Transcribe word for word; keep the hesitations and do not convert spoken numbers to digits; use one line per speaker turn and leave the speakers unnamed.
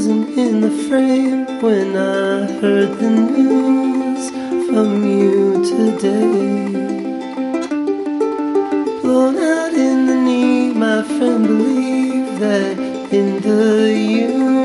wasn't in the frame when I heard the news from you today. Blown out in the knee, my friend believed that in the universe